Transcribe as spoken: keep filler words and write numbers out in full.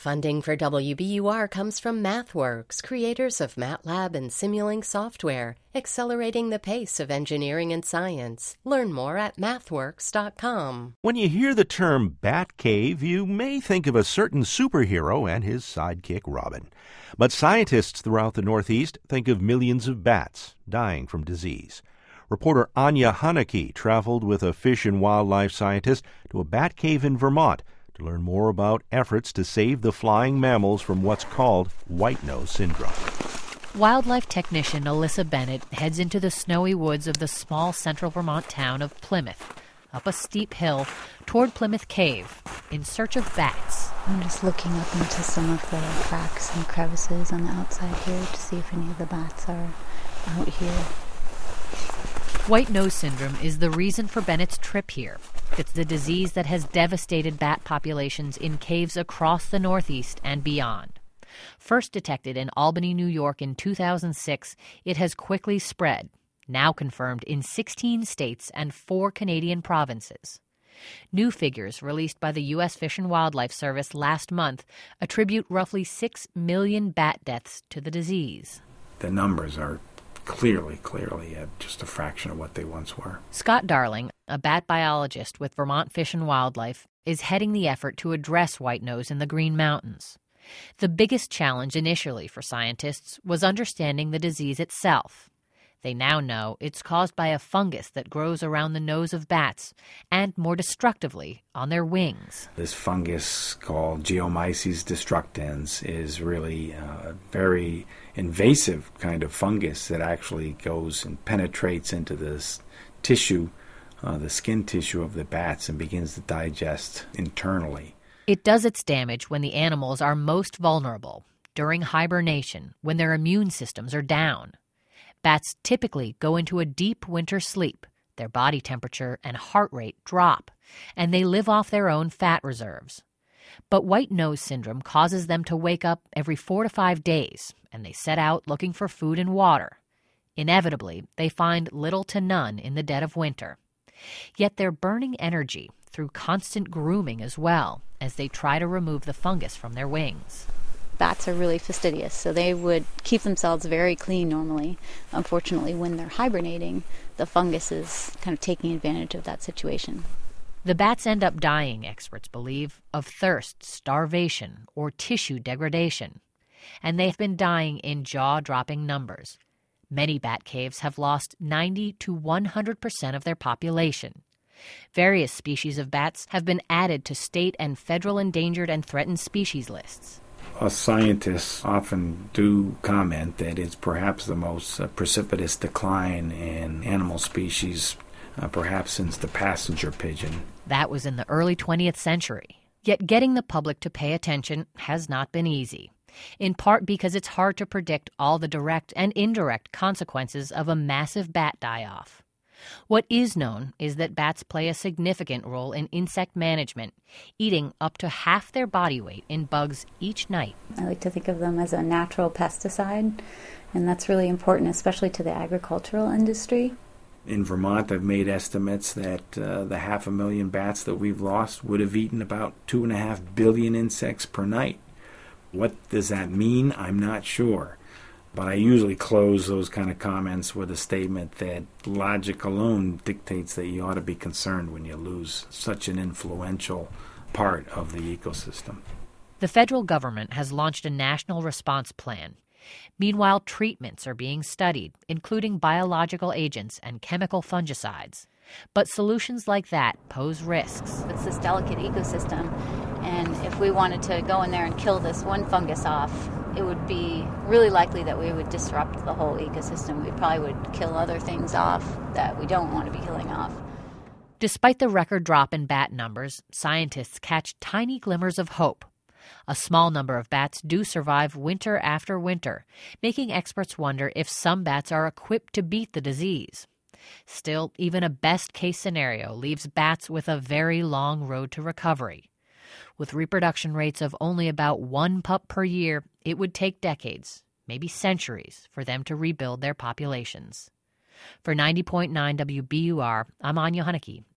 Funding for W B U R comes from MathWorks, creators of MATLAB and Simulink software, accelerating the pace of engineering and science. Learn more at mathworks dot com. When you hear the term Batcave, you may think of a certain superhero and his sidekick Robin. But scientists throughout the Northeast think of millions of bats dying from disease. Reporter Anya Haneke traveled with a fish and wildlife scientist to a bat cave in Vermont to learn more about efforts to save the flying mammals from what's called white nose syndrome. Wildlife technician Alyssa Bennett heads into the snowy woods of the small central Vermont town of Plymouth, up a steep hill toward Plymouth Cave, in search of bats. I'm just looking up into some of the cracks and crevices on the outside here to see if any of the bats are out here. White nose syndrome is the reason for Bennett's trip here. It's the disease that has devastated bat populations in caves across the Northeast and beyond. First detected in Albany, New York in two thousand six, it has quickly spread, now confirmed in sixteen states and four Canadian provinces. New figures released by the U S Fish and Wildlife Service last month attribute roughly six million bat deaths to the disease. The numbers are clearly, clearly at just a fraction of what they once were. Scott Darling, a bat biologist with Vermont Fish and Wildlife, is heading the effort to address white nose in the Green Mountains. The biggest challenge initially for scientists was understanding the disease itself. They now know it's caused by a fungus that grows around the nose of bats and, more destructively, on their wings. This fungus called Geomyces destructans is really a very invasive kind of fungus that actually goes and penetrates into this tissue, uh, the skin tissue of the bats, and begins to digest internally. It does its damage when the animals are most vulnerable, during hibernation, when their immune systems are down. Bats typically go into a deep winter sleep. Their body temperature and heart rate drop, and they live off their own fat reserves. But white nose syndrome causes them to wake up every four to five days, and they set out looking for food and water. Inevitably, they find little to none in the dead of winter. Yet they're burning energy through constant grooming as well, as they try to remove the fungus from their wings. Bats are really fastidious, so they would keep themselves very clean normally. Unfortunately, when they're hibernating, the fungus is kind of taking advantage of that situation. The bats end up dying, experts believe, of thirst, starvation, or tissue degradation. And they've been dying in jaw-dropping numbers. Many bat caves have lost ninety to one hundred percent of their population. Various species of bats have been added to state and federal endangered and threatened species lists. Us scientists often do comment that it's perhaps the most uh, precipitous decline in animal species, uh, perhaps since the passenger pigeon. That was in the early twentieth century. Yet getting the public to pay attention has not been easy, in part because it's hard to predict all the direct and indirect consequences of a massive bat die-off. What is known is that bats play a significant role in insect management, eating up to half their body weight in bugs each night. I like to think of them as a natural pesticide, and that's really important, especially to the agricultural industry. In Vermont, I've made estimates that uh, the half a million bats that we've lost would have eaten about two and a half billion insects per night. What does that mean? I'm not sure. But I usually close those kind of comments with a statement that logic alone dictates that you ought to be concerned when you lose such an influential part of the ecosystem. The federal government has launched a national response plan. Meanwhile, treatments are being studied, including biological agents and chemical fungicides. But solutions like that pose risks. It's this delicate ecosystem, and if we wanted to go in there and kill this one fungus off, it would be really likely that we would disrupt the whole ecosystem. We probably would kill other things off that we don't want to be killing off. Despite the record drop in bat numbers, scientists catch tiny glimmers of hope. A small number of bats do survive winter after winter, making experts wonder if some bats are equipped to beat the disease. Still, even a best-case scenario leaves bats with a very long road to recovery. With reproduction rates of only about one pup per year, it would take decades, maybe centuries, for them to rebuild their populations. For ninety point nine W B U R, I'm Anya Haneke